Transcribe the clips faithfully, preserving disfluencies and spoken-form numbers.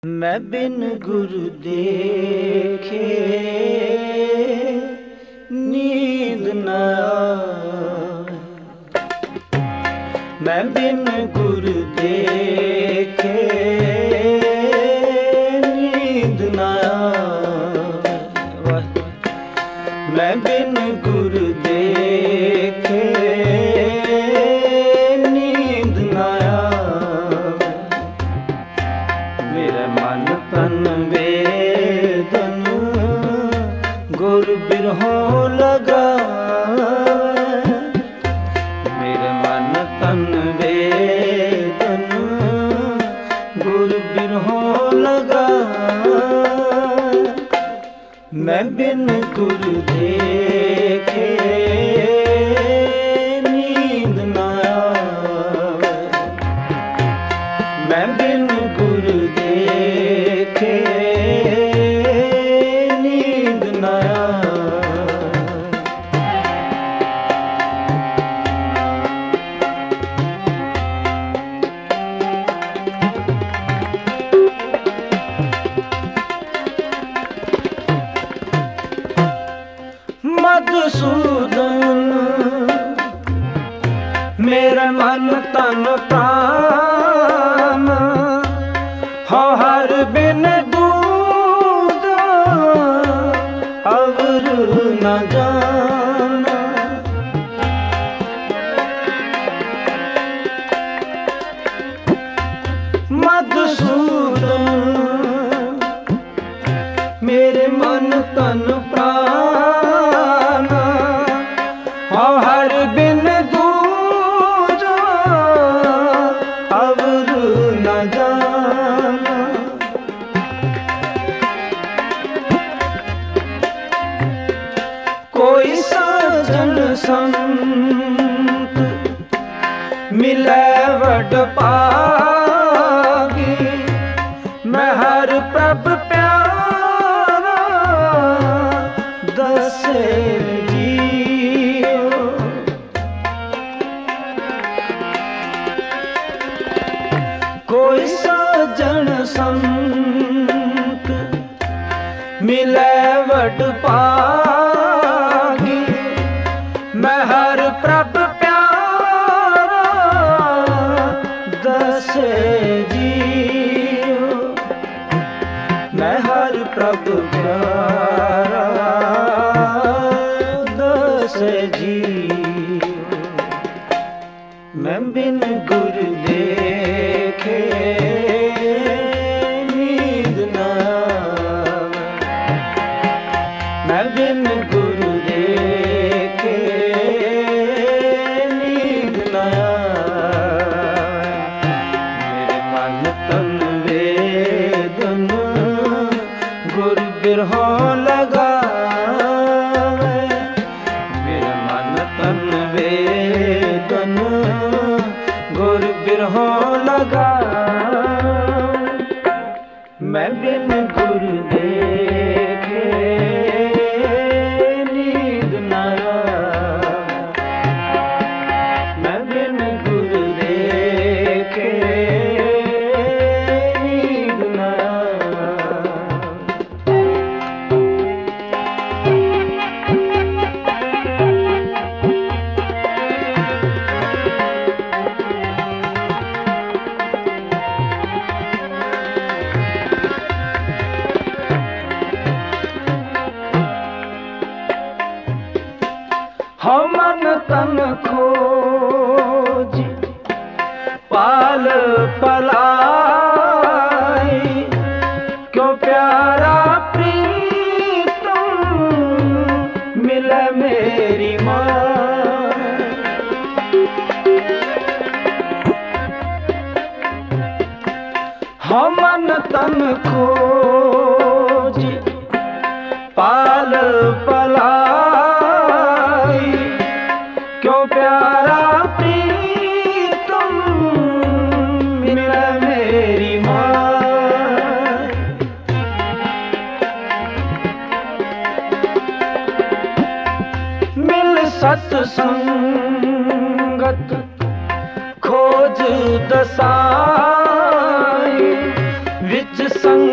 मैं बिन गुरु देखे नींद न आवे, मैं बिन गुरु देखे नींद न आवे, मैं बिन गुरु देखे नींद न आवे, मेरे मन तन वेदन गुर बिरहों लगावे, मेरे मन तन वेदन गुर बिरहों लगावे, मैं बिन गुरु देखे नींद न आवे, मैं बिन गुरु देखे नींद न आवे। मधुसूदन मेरे मन तन प्राण हो हर बिन दूध अवर न जाना, मधुसूदन मेरे मन तन प्राण हो हर बिन दूध अवर न जाना, कोई साजन संत मिले वड पागी, मैं हर प्रभ प्यारा दसे जियो, कोई साजन संत मिले वड पागी, मैं हर प्रभ प्यारा दसे जियो, मैं हर प्रभ प्यारा दसे जियो, मैं बिन गुरु देखे नींद न आवे, मैं बिन गुरु देखे नींद न आवे, मेरे मन तन वेदन गुर बिरहों लगावे, मेरे मन तन वेदन गुर बिरहों लगावे, मैं बिन गुरु देखे नींद न आवे, मैं बिन गुरु देखे नींद न आवे। हो मन तन खोज पाल पलाई, क्यों प्यारा प्रीतम मिले मेरी माँ, हो मन तन खोज पाल पलाई, क्यों प्यारा प्रीतम मिले मेरी माँ, मिल सत्संगत खोज दसाई, विच संग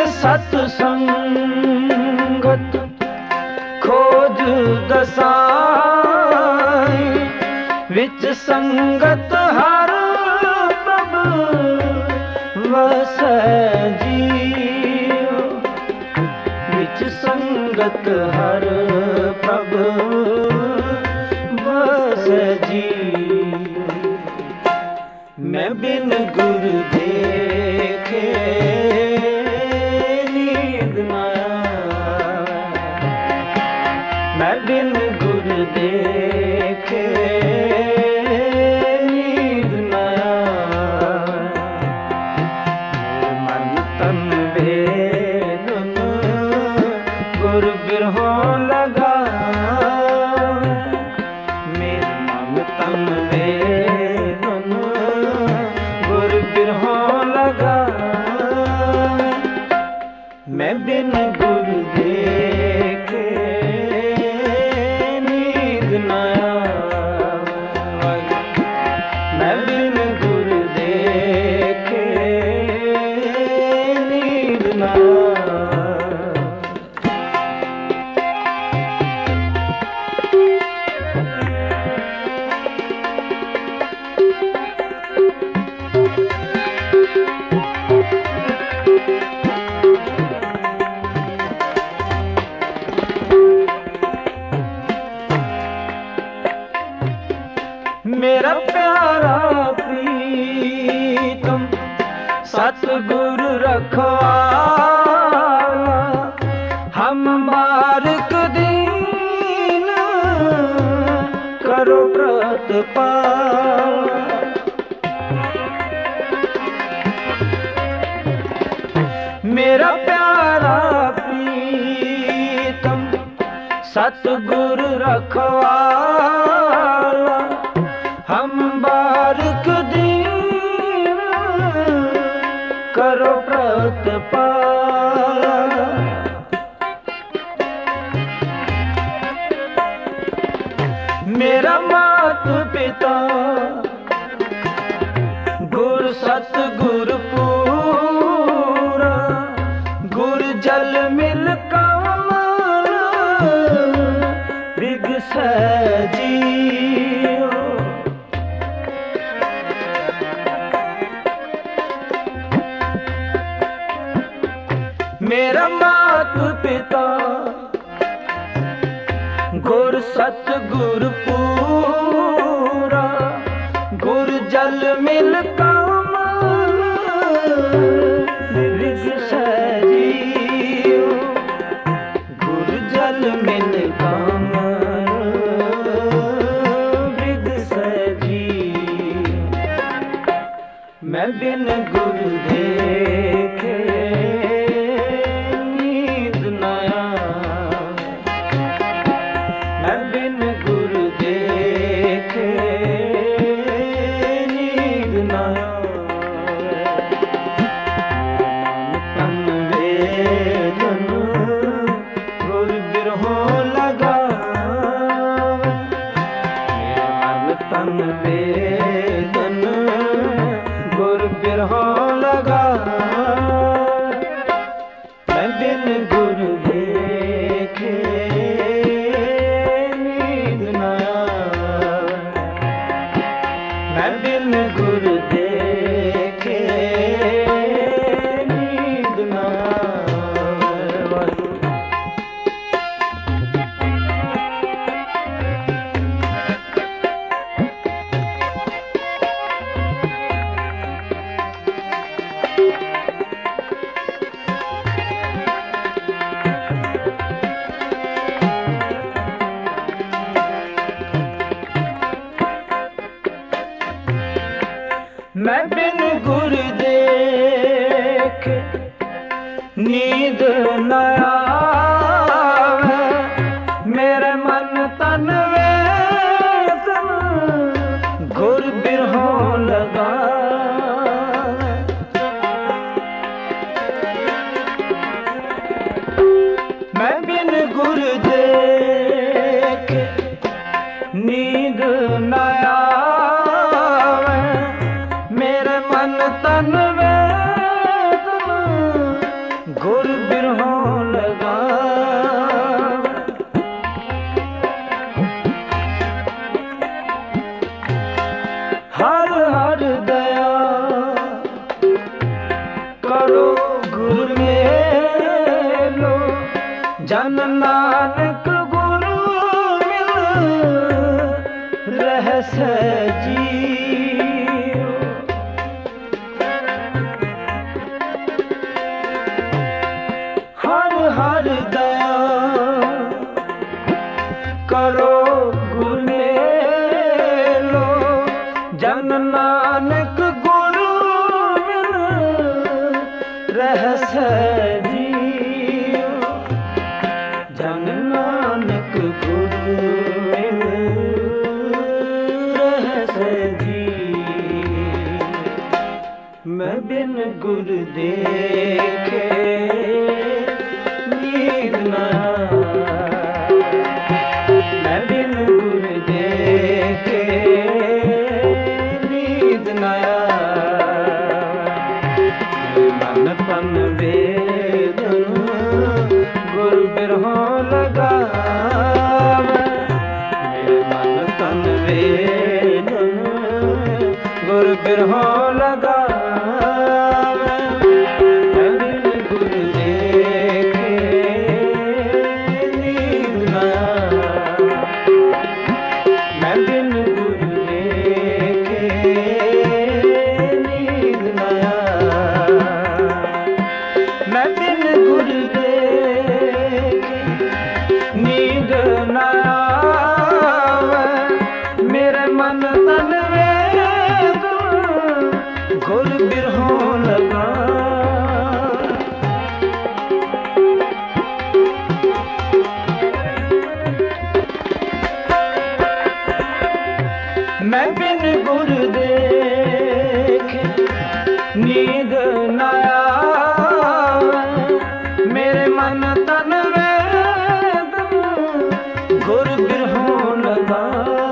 सत संगत खोज दसाई, विच संगत हर प्रभ वसै जियो, विच संगत हर प्रभ वसै जियो। मैं बिन गुर देखे नींद न आवे, मैं बिन गुर देखे नींद न आवे। मन तन वेदन गुर बिरहों लगा, मेरे मन तन वेदन गुर बिरहों लगा। मैं बिन गुर देखे नींद न आवे, मैं बिन गुर देखे नींद न मेरा प्यारा प्रीतम सतगुर रखवाला, हम बारिक दीन करो प्रतिपाला। मेरा प्यारा प्रीतम सतगुर रखवाला, हम बारिक दीन करो प्रतिपाला। मेरा मात पिता गुर सतगुर पूरा, गुर जल मिल कमल बिगसै जियो। मेरा मात पिता गुर सतगुर पूरा, गुर जल मिल कमल बिगसै जियो, गुर जल मिल कमल बिगसै जियो। मैं बिन गुर देखे नींद न आवे, मैं बिन गुर देखे नींद न आवे। मन तन वेदन गुर बिरहों लगा, मेरे मन तन वेदन गुर बिरहों लगा। मैं बिन गुर देखे नींद न आवे, मैं बिन गुर देखे नींद न आवे। मैं बिन गुर देखे नींद न आवे, मेरे मन तन वेदन गुर बिरहों लगा। मैं बिन गुर देखे नींद न आवे, मेरे मन तन वेदन गुर गुर बिरहों लगा। हर हर दया करो गुर मेलो, जन नानक गुरु मिल रहस जियो। हर हर दया करो गुर मेलो, जन नानक गुरु मिल रहस जियो। जन नानक गुरु मिल रहस जियो। मैं बिन गुर देखे नींद न आवे। मैं बिन गुर देखे नींद न आवे। मन तन वेदन गुर बिरहों लगावे। मन तन वेदन गुर बिरहों लगावे। मैं बिन गुर देखे नींद न आवे। मैं बिन गुर देखे नींद न आवे। मैं बिन गुर देखे नींद न आवे। मेरे मन तन वेद गुर बिरहों लगा। मैं बिन गुर देखे नींद न आवे। मेरे मन तन वेद गुर बिरहों लगा।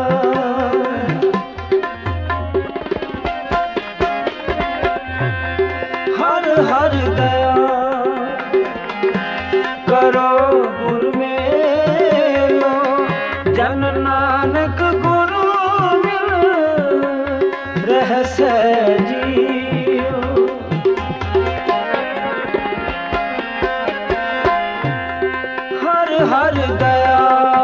हर हर दया करो गुर मेलो, जन नानक गुरु मिल रहस जियो। हर हर दया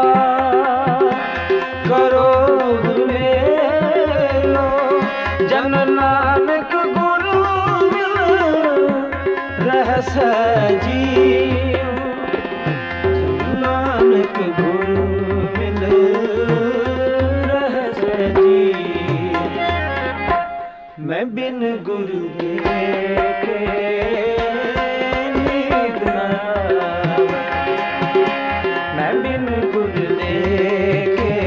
करो गुर मेलो, जन नानक गुरु मिल रहस जियो। नानक गुरु मिल रहस जियो। मैं बिन गुरु देखे नींद न आवे। मैं बिन गुर देखे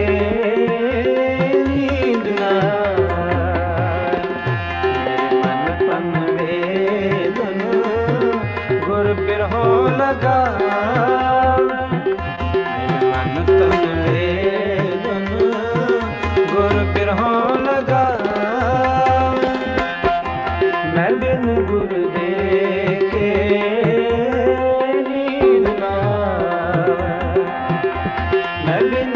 नींद न आवे। मन तन वेदन गुर बिरहों लगावे। मन तन वेदन गुर बिरहों लगावे। मैं बिन गुर देखे नींद न आवे। मैं बिन